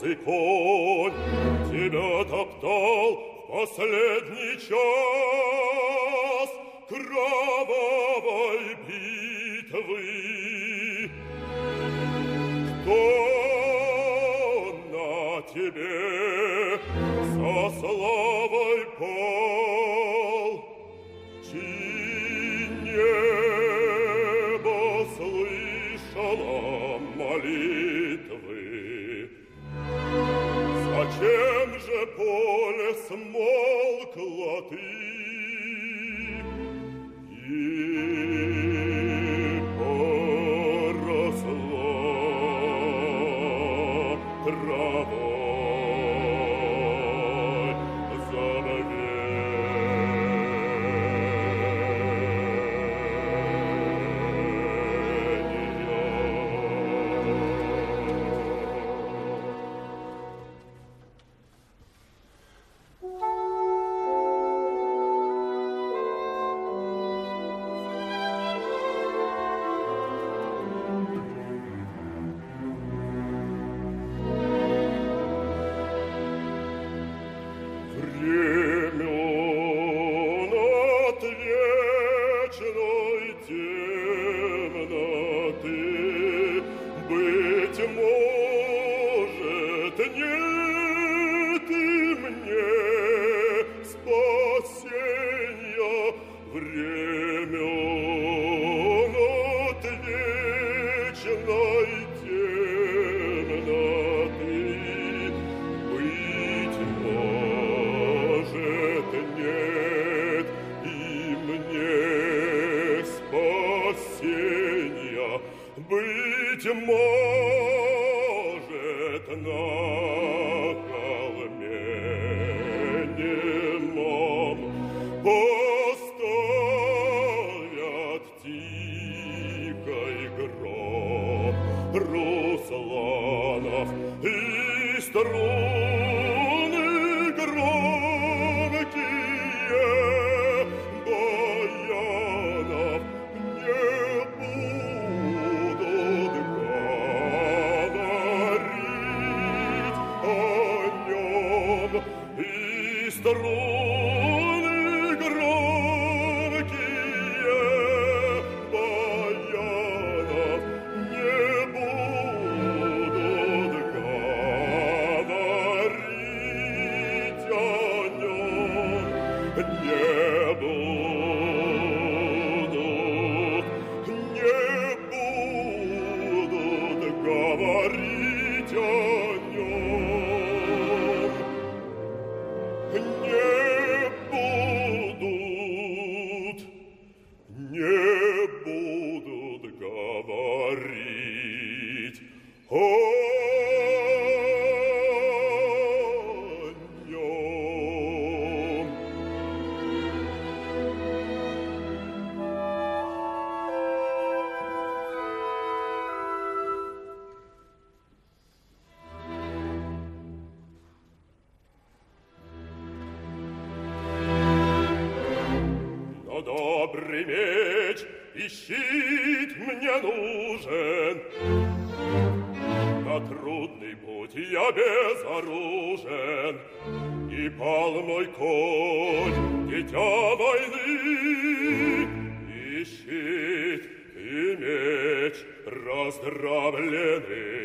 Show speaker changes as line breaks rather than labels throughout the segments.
белобрысый конь тебя топтал в последний час кровавой битвы. Кто на тебе со славой пал, чьи небо слышало молитвы? Зачем же поле смолкло ты и поросла травой времен от вечной темноты, быть может, нет и мне спасения. Времен от вечной темноты, быть может, нет и мне спасения. Быть может, на холме немом поставят тихой гроб Русланов и струны громкие баянов не будут говорить о нем. И струны громкие баянов не будут говорить о нем. Не будут говорить о нем. Не будут говорить о нем. Но добрый меч и щит мне нужен. На трудный путь я безоружен, и пал мой конь, дитя войны, и щит, и меч раздравлены.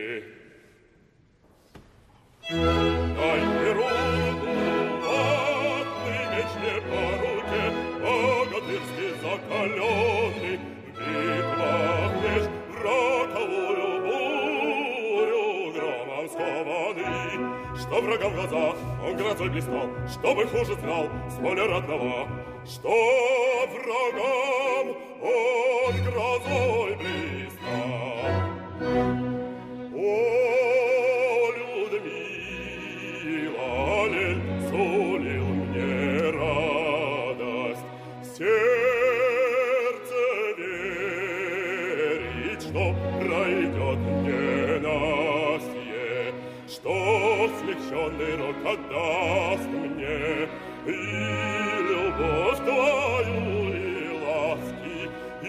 Дай мне руку, латный меч не по руке, богатырски закаленный, в битвах меч роковую бурю громом скованный. Что врагам в глазах он грозой блистал, что бы хуже знал с воли родного, что врагам он грозой блистал. О, Людмила, лель сулил мне радость, сердце верит, что пройдет ненастье, что смягченный рок отдаст мне и любовь твою, и ласки, и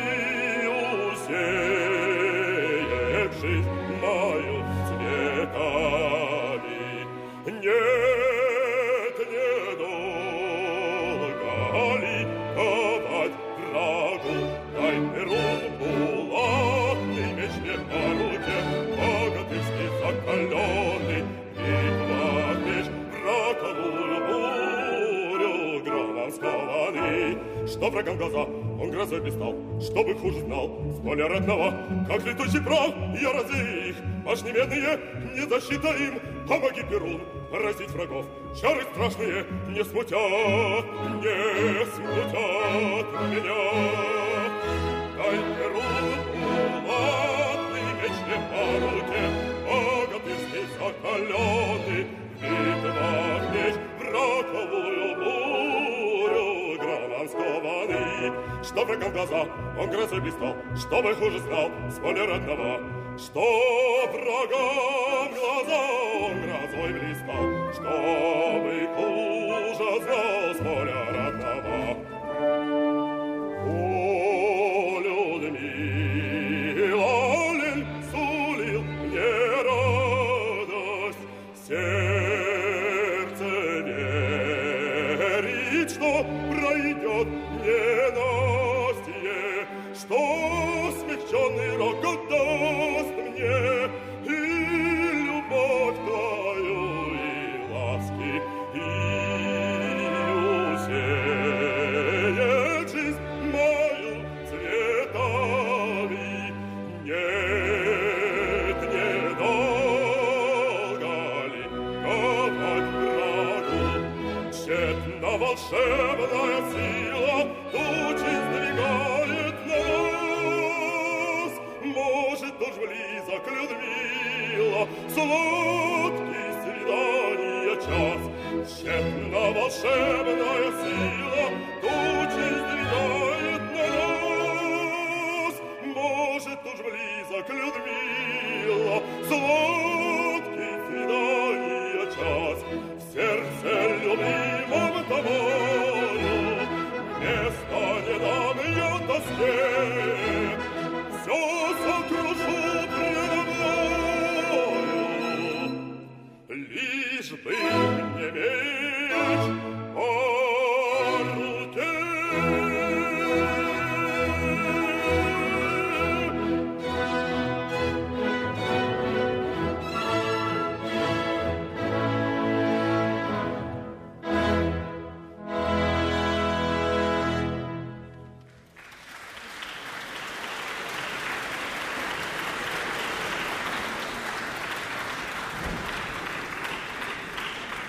усеет жизнь мою цветом. скованный. Что врагам глаза он грозой блистал, чтобы хуже знал с поля родного, как летучий прах, я рази их, башни медные, не защита им, помоги, Перун, поразить врагов. Чары страшные не смутят меня. Дай, Перун, улатный меч не по руке, богатырский закаленный, в битвах меч враговую бурю громом скованный. Что врагам глаза он грозой блистал, чтобы хуже знал с поля родного. Что врагам глаза он грозой блистал, чтобы хуже знал с поля родного. О, Людмила, лель сулил мне радость, сердце верит, что пройдет ненастье, что смягченный рокот даст мне и любовь твою, и ласки, и усеет жизнь мою цветами. Нет, недолго ли ковать врагу? Тщетна волшебная сила тучи сдвигает нас. Может, уж близок, Людмила, сладкий свидания час. Тщетна волшебная